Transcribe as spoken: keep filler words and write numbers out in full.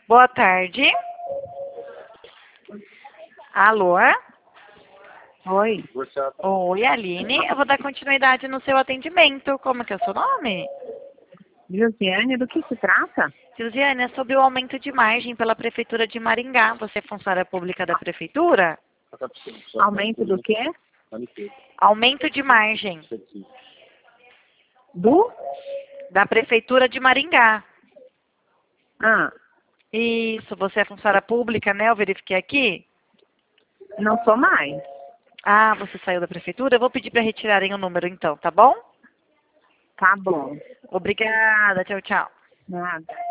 Boa tarde. Alô? Oi. Oi, Aline. Eu vou dar continuidade no seu atendimento. Como que é o seu nome? Josiane, do que se trata? Silziane, é sobre o aumento de margem pela Prefeitura de Maringá. Você é funcionária pública da Prefeitura? Aumento do quê? Aumento de margem Do? da Prefeitura de Maringá. Ah, Isso, você é funcionária pública, né? Eu verifiquei aqui. não sou mais. Ah, você saiu da Prefeitura? Eu vou pedir para retirarem o número então, tá bom? Tá bom. Obrigada, tchau, tchau. Nada.